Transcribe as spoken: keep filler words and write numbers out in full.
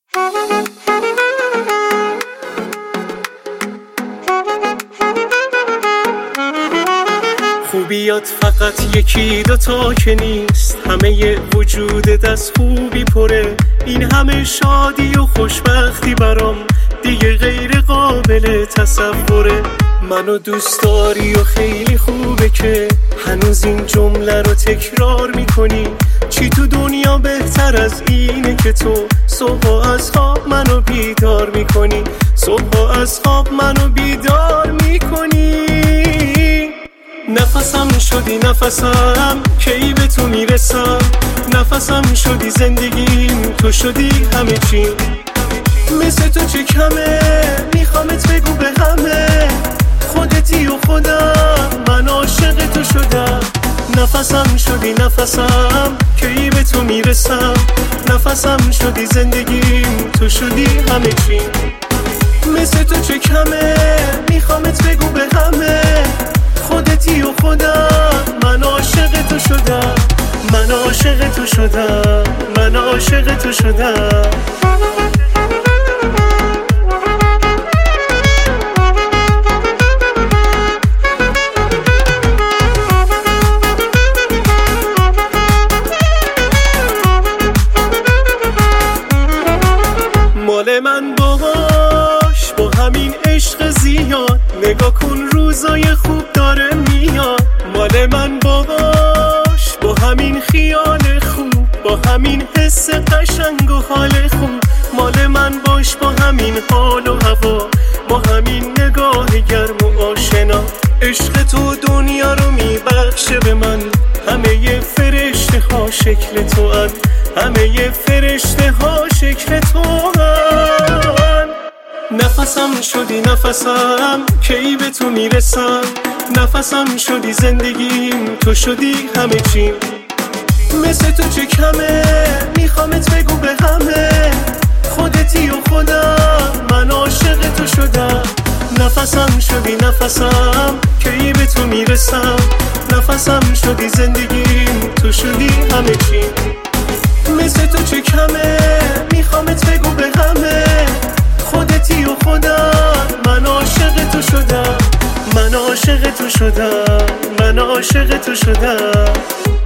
خوبیات فقط یکی دوتا که نیست، همه ی وجودت از خوبی پره. این همه شادی و خوشبختی برام دیگه غیر قابل تصوره. منو دوست داری و خیلی خوبه که هنوز این جمله رو تکرار میکنی. چی تو دنیا بهتر از اینه که تو صبح از خواب منو بیدار میکنی، صبح از خواب منو بیدار میکنی. نفسم شدی نفسم کی به تو میرسم، نفسم شدی زندگیم، تو شدی همه چی. مثل تو چه کمه میخوامت بگو به همه، خودتی و خودم من عاشق تو شدم. نفسم شدی نفسم کی به تو میرسم، نفسم شدی زندگیم، تو شدی همه چی. مثل تو چه کمه میخوامت بگو به همه، خودتی و خودم من عاشق تو شدم، من عاشق تو شدم، من عاشق تو شدم. مال من باش با همین عشق زیاد، نگاه کن روزای خوب داره میاد. مال من باش با همین خیال خوب، با همین حس قشنگ و حال خوب. مال من باش با همین حال و هوا، با همین نگاه گرم و آشنا. عشق تو دنیا رو میبخشه به من، همه ی فرشته ها شکل تو هن، همه ی فرشته ها شکل تو هن. نفسم شدی نفسم کی به تو میرسم، نفسم شدی زندگیم، تو شدی همه چیم. مثل تو چه کمه میخوامت بگو به همه، خودتی و خودم من عاشق تو شدم. نفسم شدی نفسم کی به تو میرسم، نفسم شدی زندگیم، تو شدی همه چی. مثل تو چه کمه میخوامت بگو به همه، خودتی و خودم من عاشق تو شدم، من عاشق تو شدم، من عاشق تو شدم.